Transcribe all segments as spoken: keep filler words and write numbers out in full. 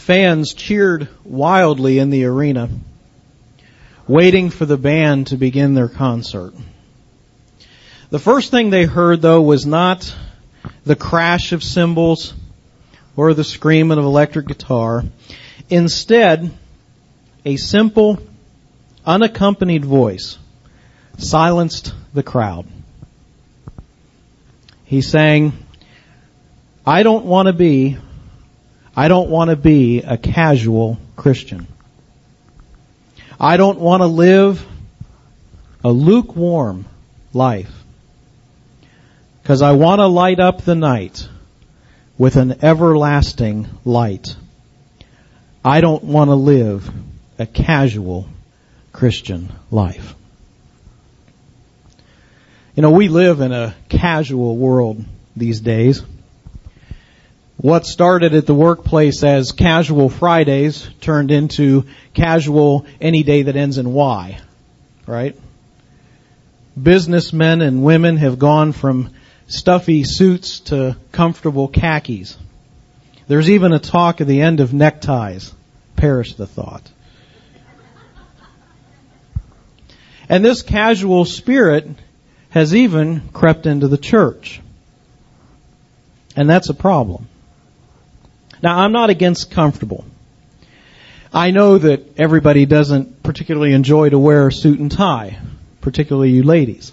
fans cheered wildly in the arena, waiting for the band to begin their concert. The first thing they heard, though, was not the crash of cymbals or the screaming of electric guitar. Instead, a simple, unaccompanied voice silenced the crowd. He sang, I don't want to be, I don't want to be a casual Christian. I don't want to live a lukewarm life, because I want to light up the night with an everlasting light. I don't want to live a casual Christian life. You know, we live in a casual world these days. What started at the workplace as casual Fridays turned into casual any day that ends in Y, right? Businessmen and women have gone from stuffy suits to comfortable khakis. There's even a talk of the end of neckties. Perish the thought. And this casual spirit has even crept into the church. And that's a problem. Now, I'm not against comfortable. I know that everybody doesn't particularly enjoy to wear a suit and tie, particularly you ladies.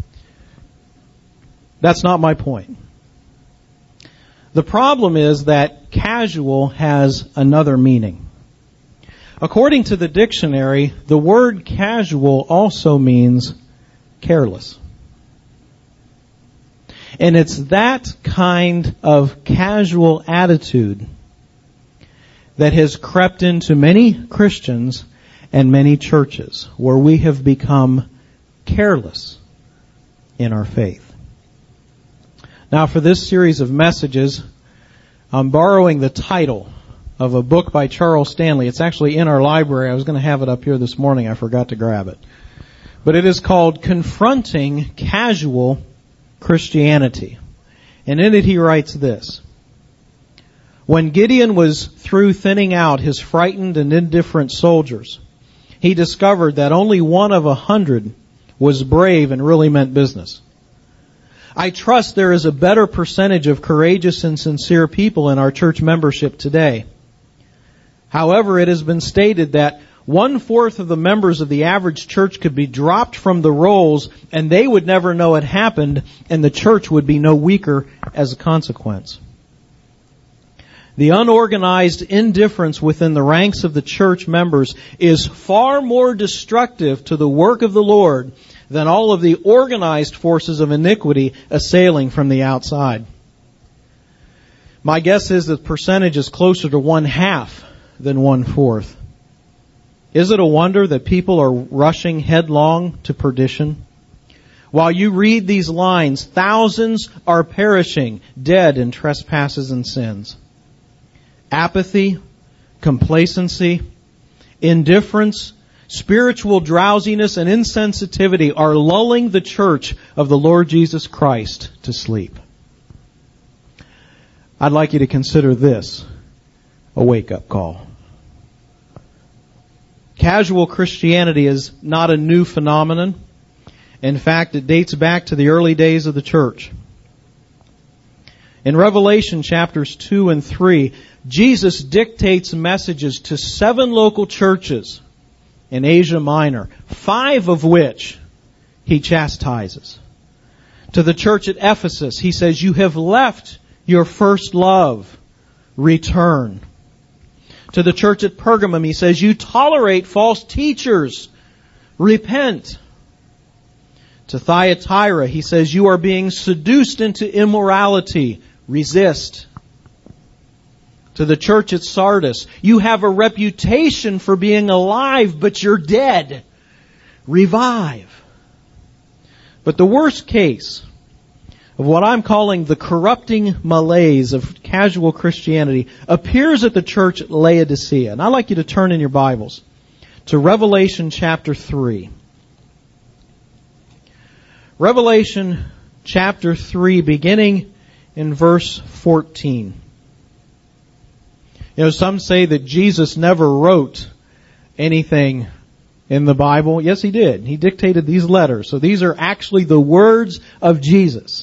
That's not my point. The problem is that casual has another meaning. According to the dictionary, the word casual also means careless. And it's that kind of casual attitude that has crept into many Christians and many churches, where we have become careless in our faith. Now, for this series of messages, I'm borrowing the title of a book by Charles Stanley. It's actually in our library. I was going to have it up here this morning. I forgot to grab it. But it is called Confronting Casual Christianity. And in it he writes this. When Gideon was through thinning out his frightened and indifferent soldiers, he discovered that only one of a hundred was brave and really meant business. I trust there is a better percentage of courageous and sincere people in our church membership today. However, it has been stated that one-fourth of the members of the average church could be dropped from the rolls and they would never know it happened, and the church would be no weaker as a consequence. The unorganized indifference within the ranks of the church members is far more destructive to the work of the Lord than all of the organized forces of iniquity assailing from the outside. My guess is the percentage is closer to one half than one fourth. Is it a wonder that people are rushing headlong to perdition? While you read these lines, thousands are perishing, dead in trespasses and sins. Apathy, complacency, indifference, spiritual drowsiness, and insensitivity are lulling the church of the Lord Jesus Christ to sleep. I'd like you to consider this a wake-up call. Casual Christianity is not a new phenomenon. In fact, it dates back to the early days of the church. In Revelation chapters two and three, Jesus dictates messages to seven local churches in Asia Minor, five of which he chastises. To the church at Ephesus, he says, "You have left your first love. Return." To the church at Pergamum, he says, "You tolerate false teachers. Repent." To Thyatira, he says, "You are being seduced into immorality. Resist." To the church at Sardis, "You have a reputation for being alive, but you're dead. Revive." But the worst case of what I'm calling the corrupting malaise of casual Christianity appears at the church at Laodicea. And I'd like you to turn in your Bibles to Revelation chapter three. Revelation chapter three, beginning in verse fourteen. You know, some say that Jesus never wrote anything in the Bible. Yes, He did. He dictated these letters. So these are actually the words of Jesus.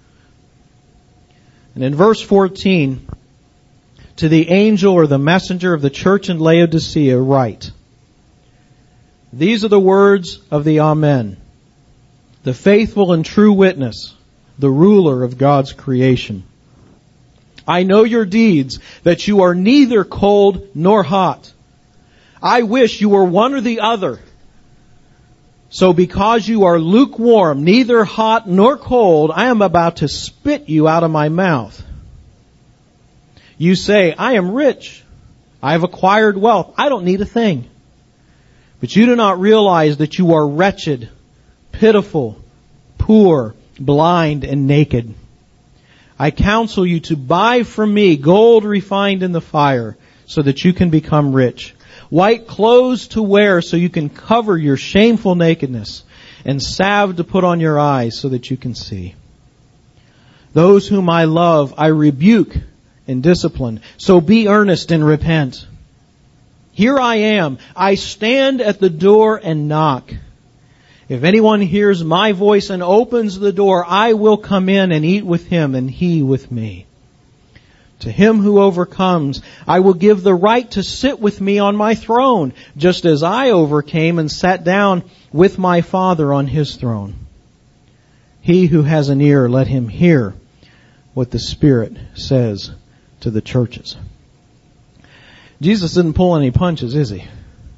And in verse fourteen, to the angel or the messenger of the church in Laodicea write, these are the words of the Amen, the faithful and true witness, the ruler of God's creation. I know your deeds, that you are neither cold nor hot. I wish you were one or the other. So because you are lukewarm, neither hot nor cold, I am about to spit you out of my mouth. You say, I am rich. I have acquired wealth. I don't need a thing. But you do not realize that you are wretched, pitiful, poor, blind, and naked. I counsel you to buy from me gold refined in the fire, so that you can become rich. White clothes to wear so you can cover your shameful nakedness, and salve to put on your eyes so that you can see. Those whom I love, I rebuke and discipline. So be earnest and repent. Here I am. I stand at the door and knock. If anyone hears my voice and opens the door, I will come in and eat with him and he with me. To him who overcomes, I will give the right to sit with me on my throne, just as I overcame and sat down with my Father on His throne. He who has an ear, let him hear what the Spirit says to the churches. Jesus didn't pull any punches, is He?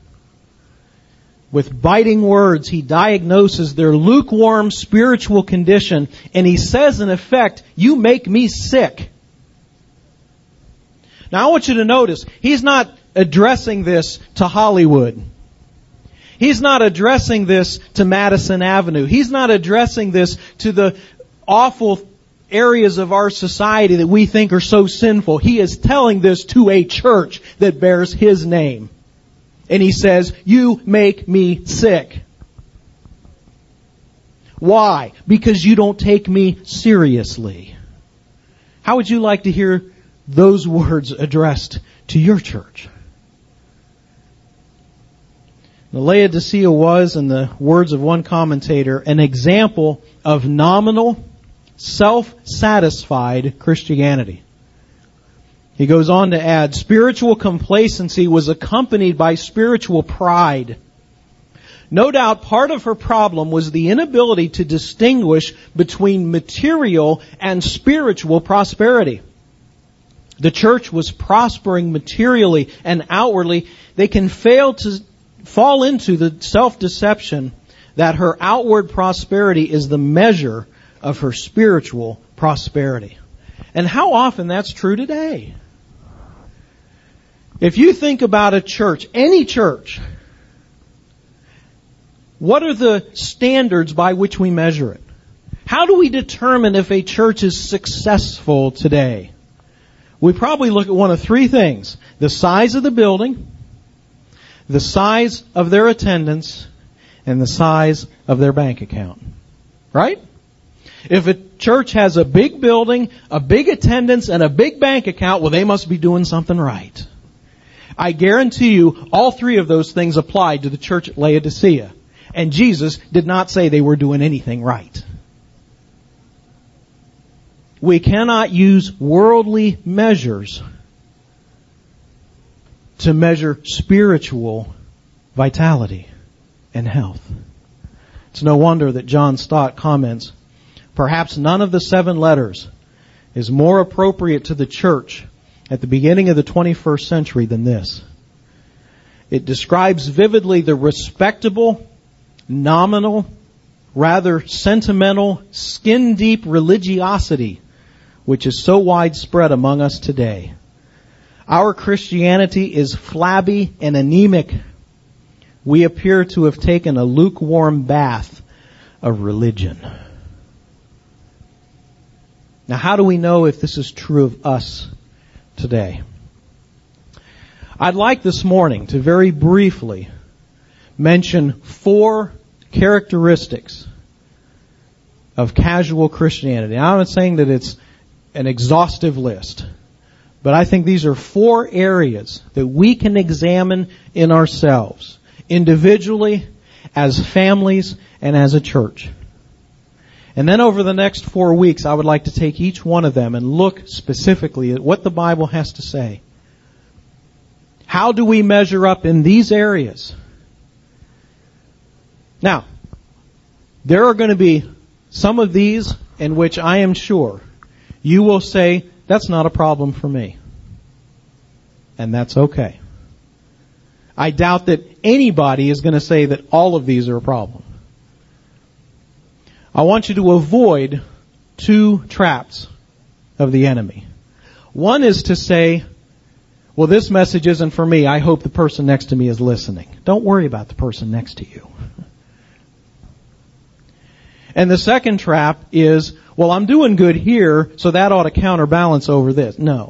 With biting words, He diagnoses their lukewarm spiritual condition, and He says in effect, you make me sick. Now I want you to notice, He's not addressing this to Hollywood. He's not addressing this to Madison Avenue. He's not addressing this to the awful areas of our society that we think are so sinful. He is telling this to a church that bears His name. And He says, you make me sick. Why? Because you don't take me seriously. How would you like to hear those words addressed to your church? The Laodicea was, in the words of one commentator, an example of nominal, self-satisfied Christianity. He goes on to add, spiritual complacency was accompanied by spiritual pride. No doubt part of her problem was the inability to distinguish between material and spiritual prosperity. The church was prospering materially and outwardly. They can fail to fall into the self-deception that her outward prosperity is the measure of her spiritual prosperity. And how often that's true today. If you think about a church, any church, what are the standards by which we measure it? How do we determine if a church is successful today? We probably look at one of three things. The size of the building, the size of their attendance, and the size of their bank account. Right? If a church has a big building, a big attendance, and a big bank account, well, they must be doing something right. I guarantee you all three of those things applied to the church at Laodicea. And Jesus did not say they were doing anything right. We cannot use worldly measures to measure spiritual vitality and health. It's no wonder that John Stott comments, perhaps none of the seven letters is more appropriate to the church at the beginning of the twenty-first century than this. It describes vividly the respectable, nominal, rather sentimental, skin-deep religiosity which is so widespread among us today. Our Christianity is flabby and anemic. We appear to have taken a lukewarm bath of religion. Now, how do we know if this is true of us today? I'd like this morning to very briefly mention four characteristics of casual Christianity. Now, I'm not saying that it's an exhaustive list, But I think these are four areas that we can examine in ourselves, individually, as families, and as a church. And then over the next four weeks, I would like to take each one of them and look specifically at what the Bible has to say. How do we measure up in these areas? Now, there are going to be some of these in which I am sure you will say, that's not a problem for me. And that's okay. I doubt that anybody is going to say that all of these are a problem. I want you to avoid two traps of the enemy. One is to say, well, this message isn't for me. I hope the person next to me is listening. Don't worry about the person next to you. And the second trap is, well, I'm doing good here, so that ought to counterbalance over this. No.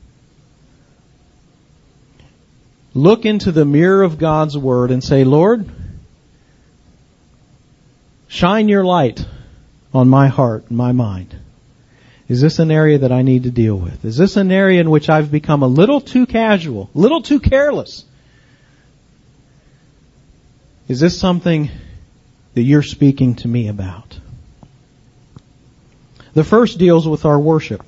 Look into the mirror of God's Word and say, Lord, shine your light on my heart and my mind. Is this an area that I need to deal with? Is this an area in which I've become a little too casual, a little too careless? Is this something that you're speaking to me about? The first deals with our worship.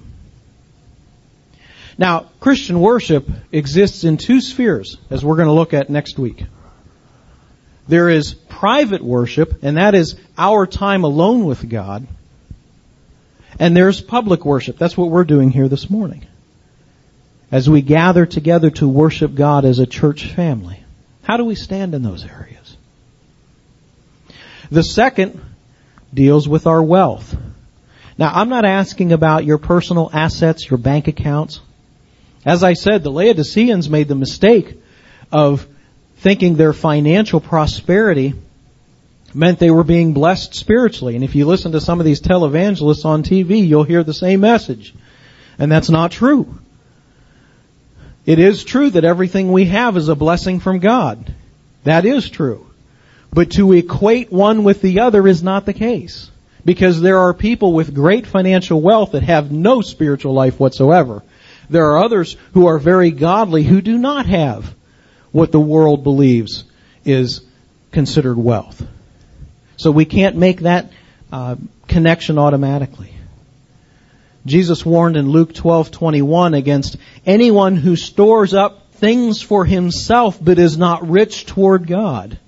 Now, Christian worship exists in two spheres, as we're going to look at next week. There is private worship, and that is our time alone with God. And there's public worship. That's what we're doing here this morning, as we gather together to worship God as a church family. How do we stand in those areas? The second deals with our wealth. Now, I'm not asking about your personal assets, your bank accounts. As I said, the Laodiceans made the mistake of thinking their financial prosperity meant they were being blessed spiritually. And if you listen to some of these televangelists on T V, you'll hear the same message. And that's not true. It is true that everything we have is a blessing from God. That is true. But to equate one with the other is not the case. Because there are people with great financial wealth that have no spiritual life whatsoever. There are others who are very godly who do not have what the world believes is considered wealth. So we can't make that uh, connection automatically. Jesus warned in Luke twelve twenty-one against anyone who stores up things for himself but is not rich toward God.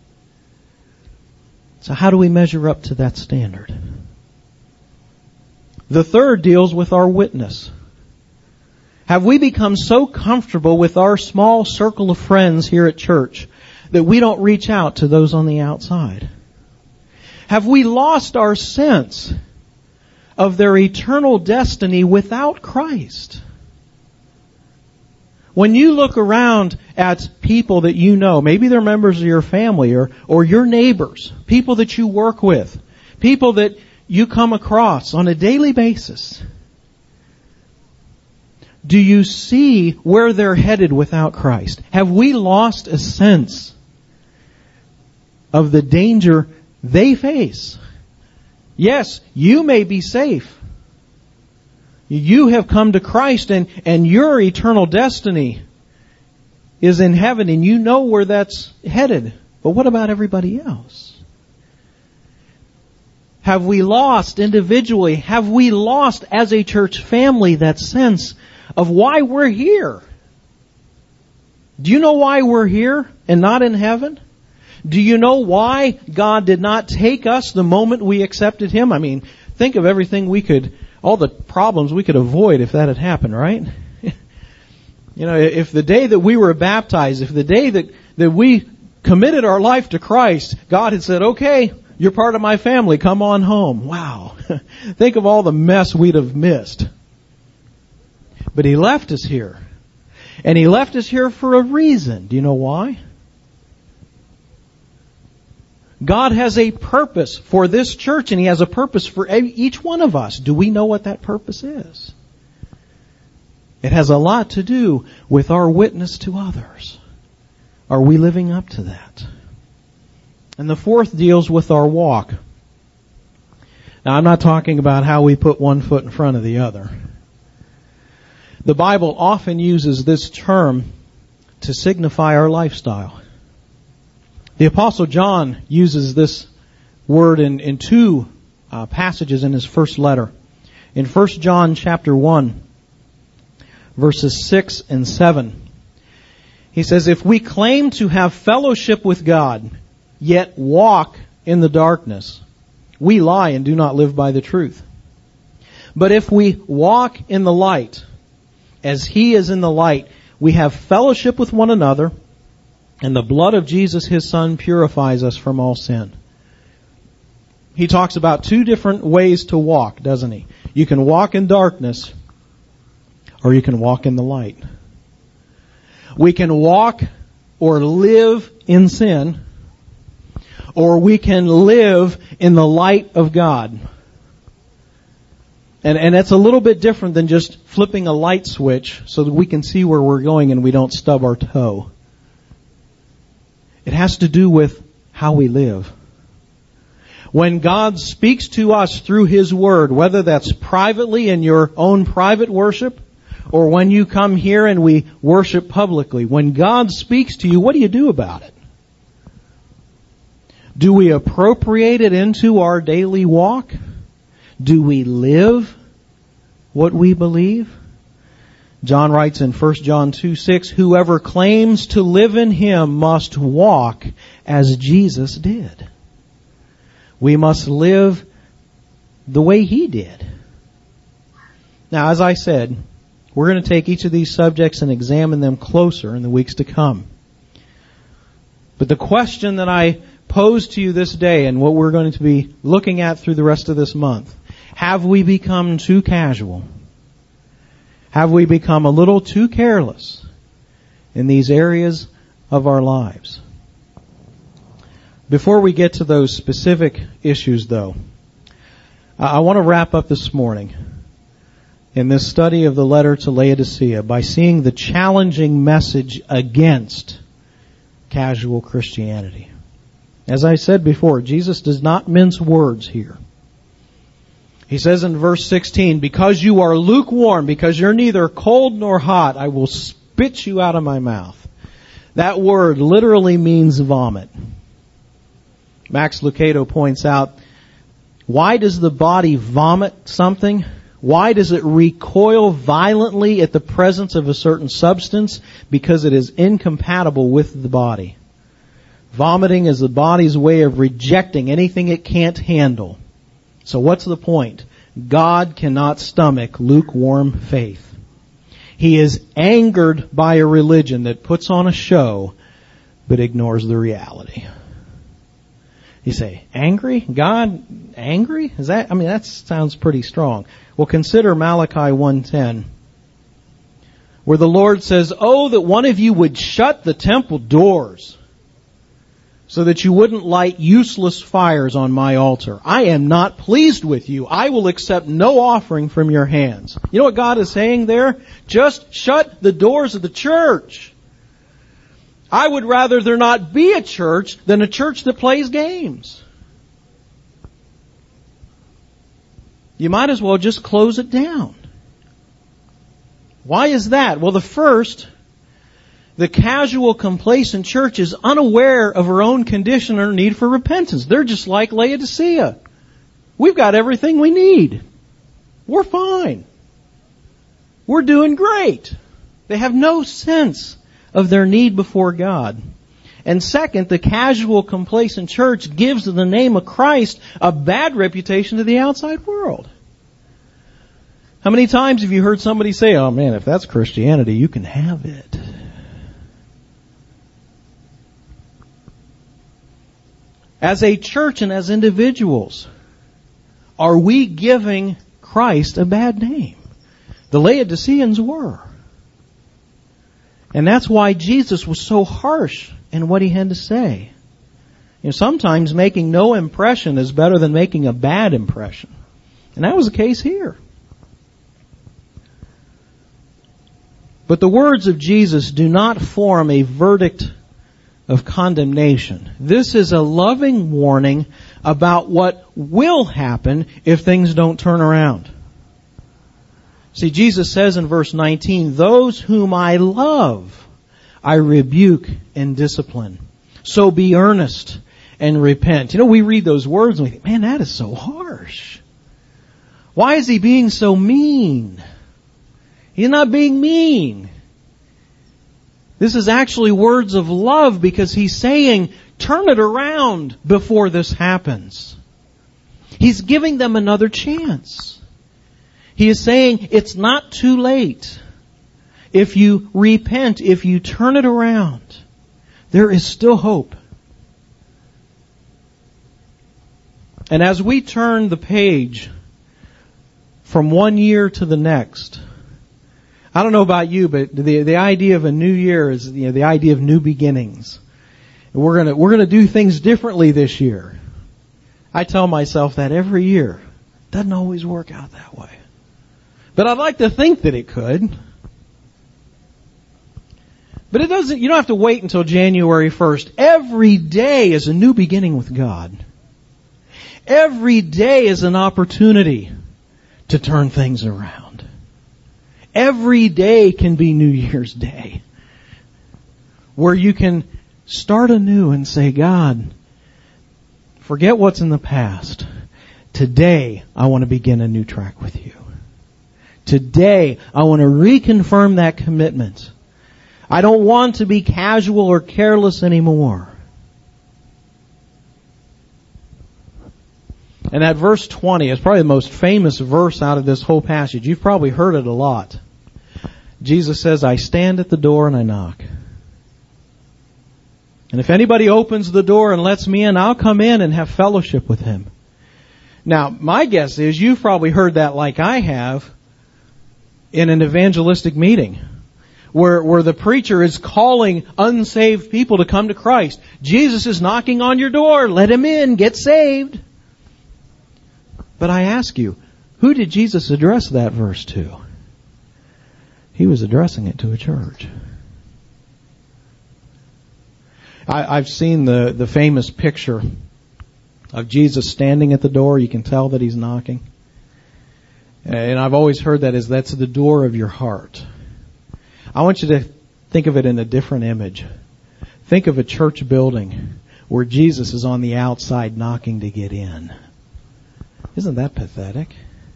So how do we measure up to that standard? The third deals with our witness. Have we become so comfortable with our small circle of friends here at church that we don't reach out to those on the outside? Have we lost our sense of their eternal destiny without Christ? When you look around at people that you know, maybe they're members of your family or, or your neighbors, people that you work with, people that you come across on a daily basis, do you see where they're headed without Christ? Have we lost a sense of the danger they face? Yes, you may be safe. You have come to Christ and, and your eternal destiny is in heaven and you know where that's headed. But what about everybody else? Have we lost individually, have we lost as a church family that sense of why we're here? Do you know why we're here and not in heaven? Do you know why God did not take us the moment we accepted Him? I mean, think of everything we could, all the problems we could avoid if that had happened, right? You know, if the day that we were baptized, if the day that, that we committed our life to Christ, God had said, okay, you're part of my family, come on home. Wow. Think of all the mess we'd have missed. But He left us here. And He left us here for a reason. Do you know why? God has a purpose for this church, and He has a purpose for each one of us. Do we know what that purpose is? It has a lot to do with our witness to others. Are we living up to that? And the fourth deals with our walk. Now, I'm not talking about how we put one foot in front of the other. The Bible often uses this term to signify our lifestyle. The Apostle John uses this word in, in two uh, passages in his first letter. In First John chapter one, verses six and seven, he says, "If we claim to have fellowship with God, yet walk in the darkness, we lie and do not live by the truth. But if we walk in the light, as He is in the light, we have fellowship with one another, and the blood of Jesus, His Son, purifies us from all sin." He talks about two different ways to walk, doesn't he? You can walk in darkness, or you can walk in the light. We can walk or live in sin, or we can live in the light of God. And, and it's a little bit different than just flipping a light switch so that we can see where we're going and we don't stub our toe. It has to do with how we live. When God speaks to us through His Word, whether that's privately in your own private worship, or when you come here and we worship publicly, when God speaks to you, what do you do about it? Do we appropriate it into our daily walk? Do we live what we believe? John writes in First John two six, "Whoever claims to live in Him must walk as Jesus did." We must live the way He did. Now, as I said, we're going to take each of these subjects and examine them closer in the weeks to come. But the question that I pose to you this day, and what we're going to be looking at through the rest of this month, have we become too casual? Have we become a little too careless in these areas of our lives? Before we get to those specific issues, though, I want to wrap up this morning in this study of the letter to Laodicea by seeing the challenging message against casual Christianity. As I said before, Jesus does not mince words here. He says in verse sixteen, "Because you are lukewarm, because you're neither cold nor hot, I will spit you out of my mouth." That word literally means vomit. Max Lucado points out, why does the body vomit something? Why does it recoil violently at the presence of a certain substance? Because it is incompatible with the body. Vomiting is the body's way of rejecting anything it can't handle. So what's the point? God cannot stomach lukewarm faith. He is angered by a religion that puts on a show but ignores the reality. You say, angry? God angry? Is that, I mean, that sounds pretty strong. Well, consider Malachi one ten, where the Lord says, "Oh, that one of you would shut the temple doors so that you wouldn't light useless fires on my altar. I am not pleased with you. I will accept no offering from your hands." You know what God is saying there? Just shut the doors of the church. I would rather there not be a church than a church that plays games. You might as well just close it down. Why is that? Well, the first, the casual, complacent church is unaware of her own condition or need for repentance. They're just like Laodicea. We've got everything we need. We're fine. We're doing great. They have no sense of their need before God. And second, the casual, complacent church gives the name of Christ a bad reputation to the outside world. How many times have you heard somebody say, "Oh man, if that's Christianity, you can have it"? As a church and as individuals, are we giving Christ a bad name? The Laodiceans were. And that's why Jesus was so harsh in what He had to say. You know, sometimes making no impression is better than making a bad impression. And that was the case here. But the words of Jesus do not form a verdict of condemnation. This is a loving warning about what will happen if things don't turn around. See, Jesus says in verse nineteen, those whom I love, I rebuke and discipline. So be earnest and repent. You know, we read those words and we think, man, that is so harsh. Why is he being so mean? He's not being mean. This is actually words of love because he's saying, turn it around before this happens. He's giving them another chance. He is saying, it's not too late. If you repent, if you turn it around, there is still hope. And as we turn the page from one year to the next, I don't know about you, but the the idea of a new year is, you know, the idea of new beginnings. And we're gonna we're gonna do things differently this year. I tell myself that every year. Doesn't always work out that way. But I'd like to think that it could. But it doesn't, you don't have to wait until January first. Every day is a new beginning with God. Every day is an opportunity to turn things around. Every day can be New Year's Day, where you can start anew and say, God, forget what's in the past. Today, I want to begin a new track with you. Today, I want to reconfirm that commitment. I don't want to be casual or careless anymore. And that verse twenty is probably the most famous verse out of this whole passage. You've probably heard it a lot. Jesus says, I stand at the door and I knock. And if anybody opens the door and lets me in, I'll come in and have fellowship with him. Now, my guess is you've probably heard that like I have in an evangelistic meeting. Where, where the preacher is calling unsaved people to come to Christ. Jesus is knocking on your door. Let him in. Get saved. But I ask you, who did Jesus address that verse to? He was addressing it to a church. I, I've seen the, the famous picture of Jesus standing at the door. You can tell that he's knocking. And I've always heard that as that's the door of your heart. I want you to think of it in a different image. Think of a church building where Jesus is on the outside knocking to get in. Isn't that pathetic?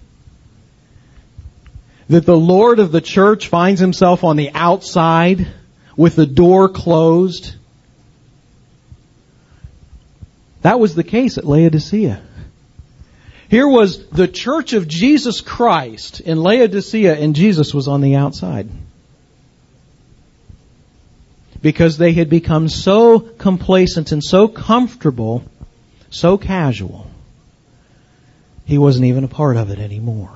That the Lord of the church finds himself on the outside with the door closed. That was the case at Laodicea. Here was the church of Jesus Christ in Laodicea, and Jesus was on the outside. Because they had become so complacent and so comfortable, so casual, he wasn't even a part of it anymore.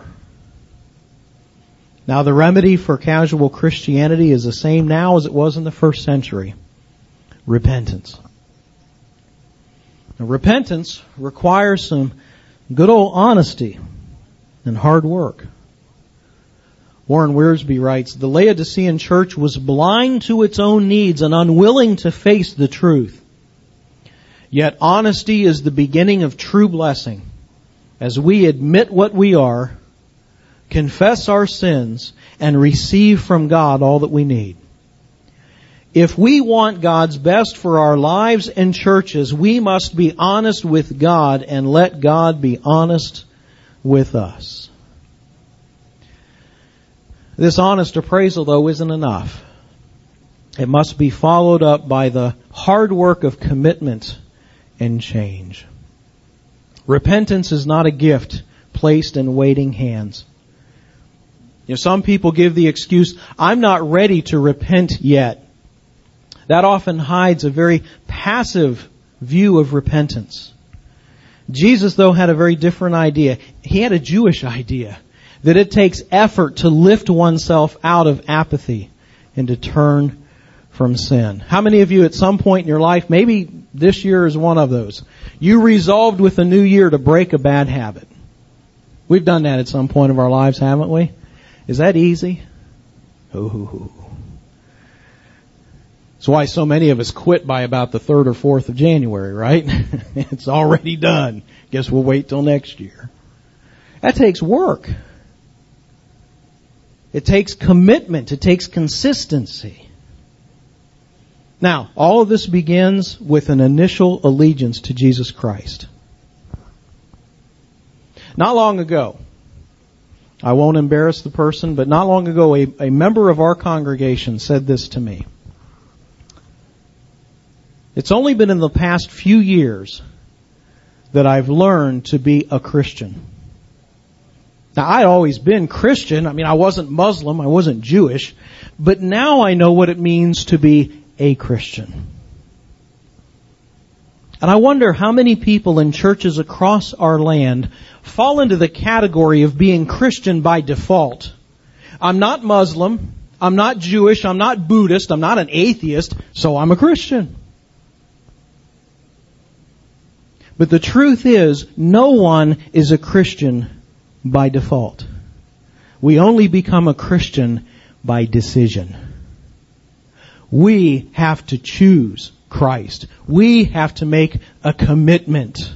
Now, the remedy for casual Christianity is the same now as it was in the first century. Repentance. Now, repentance requires some good old honesty and hard work. Warren Wiersbe writes, the Laodicean church was blind to its own needs and unwilling to face the truth. Yet honesty is the beginning of true blessing. As we admit what we are, confess our sins, and receive from God all that we need. If we want God's best for our lives and churches, we must be honest with God and let God be honest with us. This honest appraisal, though, isn't enough. It must be followed up by the hard work of commitment and change. Repentance is not a gift placed in waiting hands. You know, some people give the excuse, I'm not ready to repent yet. That often hides a very passive view of repentance. Jesus, though, had a very different idea. He had a Jewish idea. That it takes effort to lift oneself out of apathy and to turn from sin. How many of you at some point in your life, maybe this year is one of those, you resolved with the new year to break a bad habit? We've done that at some point of our lives, haven't we? Is that easy? Ooh. That's why so many of us quit by about the third or fourth of January, right? It's already done. Guess we'll wait till next year. That takes work. It takes commitment. It takes consistency. Now, all of this begins with an initial allegiance to Jesus Christ. Not long ago, I won't embarrass the person, but not long ago, a, a member of our congregation said this to me. It's only been in the past few years that I've learned to be a Christian. Now, I'd always been Christian. I mean, I wasn't Muslim. I wasn't Jewish. But now I know what it means to be a Christian. And I wonder how many people in churches across our land fall into the category of being Christian by default. I'm not Muslim. I'm not Jewish. I'm not Buddhist. I'm not an atheist. So I'm a Christian. But the truth is, no one is a Christian by default. We only become a Christian by decision. We have to choose Christ. We have to make a commitment.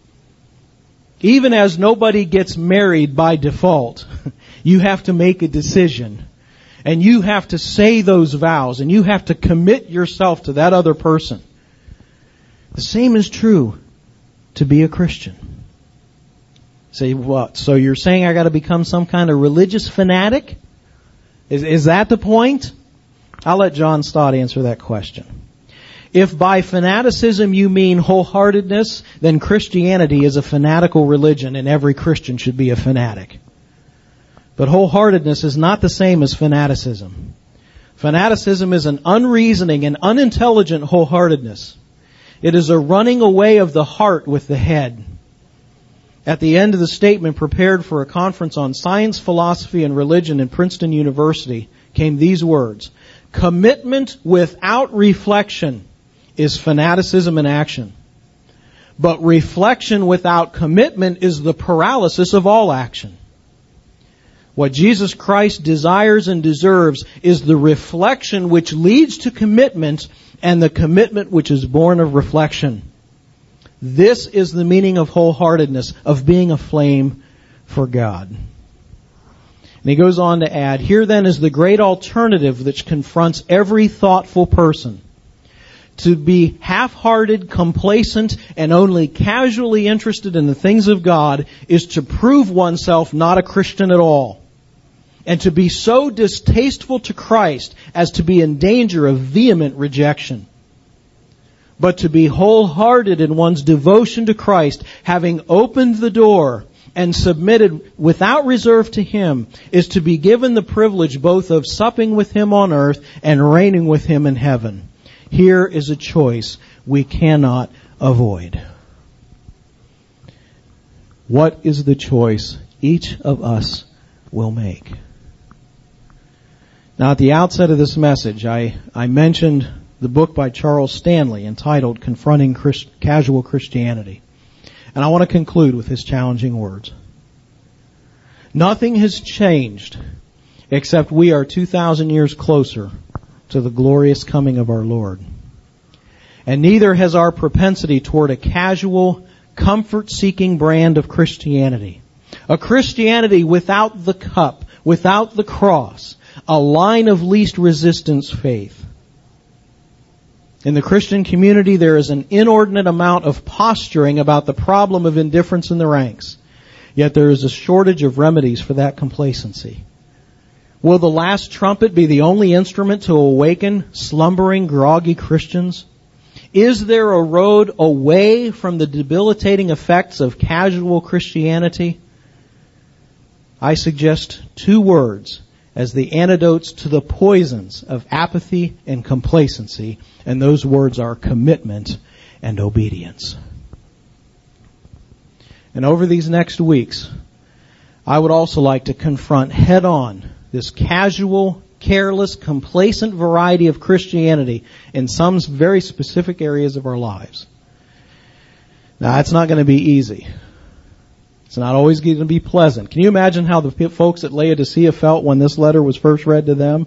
Even as nobody gets married by default, you have to make a decision. And you have to say those vows, and you have to commit yourself to that other person. The same is true to be a Christian. Say, what? So you're saying I got to become some kind of religious fanatic? Is, is that the point? I'll let John Stott answer that question. If by fanaticism you mean wholeheartedness, then Christianity is a fanatical religion and every Christian should be a fanatic. But wholeheartedness is not the same as fanaticism. Fanaticism is an unreasoning and unintelligent wholeheartedness. It is a running away of the heart with the head. At the end of the statement prepared for a conference on science, philosophy, and religion in Princeton University came these words: commitment without reflection is fanaticism in action. But reflection without commitment is the paralysis of all action. What Jesus Christ desires and deserves is the reflection which leads to commitment and the commitment which is born of reflection. This is the meaning of wholeheartedness, of being aflame for God. And he goes on to add, here then is the great alternative which confronts every thoughtful person. To be half-hearted, complacent, and only casually interested in the things of God is to prove oneself not a Christian at all. And to be so distasteful to Christ as to be in danger of vehement rejection. But to be wholehearted in one's devotion to Christ, having opened the door and submitted without reserve to Him, is to be given the privilege both of supping with Him on earth and reigning with Him in heaven. Here is a choice we cannot avoid. What is the choice each of us will make? Now, at the outset of this message, I, I mentioned the book by Charles Stanley entitled Confronting Christ, Casual Christianity. And I want to conclude with his challenging words. Nothing has changed except we are two thousand years closer to the glorious coming of our Lord. And neither has our propensity toward a casual, comfort-seeking brand of Christianity. A Christianity without the cup, without the cross, a line of least resistance faith. In the Christian community, there is an inordinate amount of posturing about the problem of indifference in the ranks. Yet there is a shortage of remedies for that complacency. Will the last trumpet be the only instrument to awaken slumbering, groggy Christians? Is there a road away from the debilitating effects of casual Christianity? I suggest two words as the antidotes to the poisons of apathy and complacency, and those words are commitment and obedience. And over these next weeks, I would also like to confront head-on this casual, careless, complacent variety of Christianity in some very specific areas of our lives. Now, it's not going to be easy. It's not always going to be pleasant. Can you imagine how the folks at Laodicea felt when this letter was first read to them?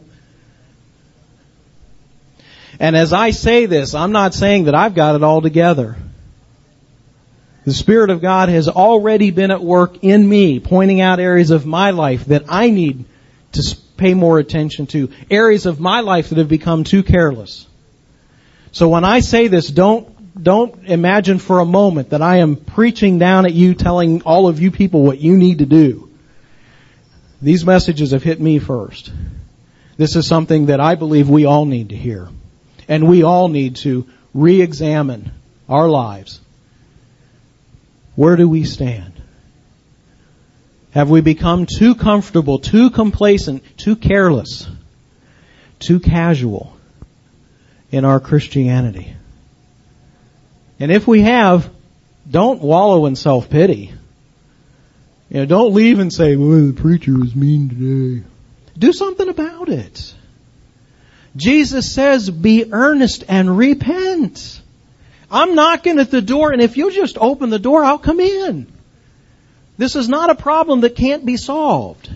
And as I say this, I'm not saying that I've got it all together. The Spirit of God has already been at work in me, pointing out areas of my life that I need to pay more attention to, areas of my life that have become too careless. So when I say this, don't don't imagine for a moment that I am preaching down at you, telling all of you people what you need to do. These messages have hit me first. This is something that I believe we all need to hear. And we all need to re-examine our lives. Where do we stand? Have we become too comfortable, too complacent, too careless, too casual in our Christianity? And if we have, don't wallow in self-pity. You know, don't leave and say, well, the preacher was mean today. Do something about it. Jesus says, be earnest and repent. I'm knocking at the door, and if you'll just open the door, I'll come in. This is not a problem that can't be solved.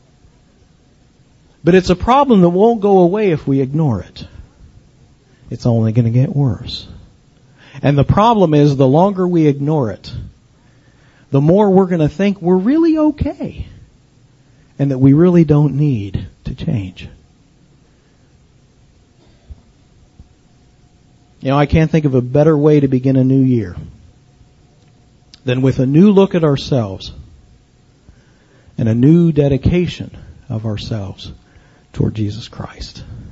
But it's a problem that won't go away if we ignore it. It's only going to get worse. And the problem is, the longer we ignore it, the more we're going to think we're really okay. And that we really don't need to change. You know, I can't think of a better way to begin a new year than with a new look at ourselves and a new dedication of ourselves toward Jesus Christ.